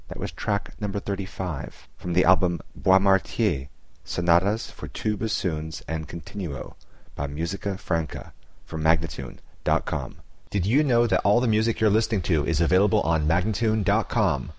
That was track number 35 from the album Bois Martier, Sonatas for Two Bassoons and Continuo by Musica Franca from Magnatune.com. Did you know that all the music you're listening to is available on Magnatune.com?